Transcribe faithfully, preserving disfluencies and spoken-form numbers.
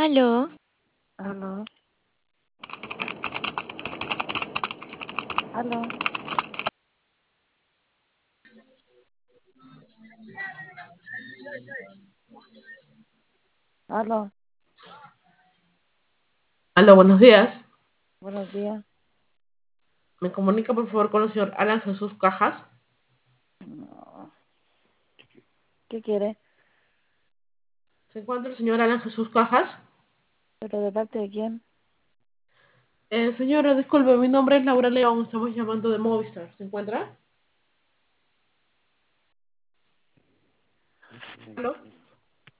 Aló, Aló, aló, aló, Aló, buenos días. buenos días. ¿Me comunica por favor con el señor Alan Jesús Cajas? No, ¿qué quiere? ¿Se encuentra el señor Alan Jesús Cajas? ¿Pero de parte de quién? Eh, señora, disculpe, mi nombre es Laura León, estamos llamando de Movistar. ¿Se encuentra? ¿Aló?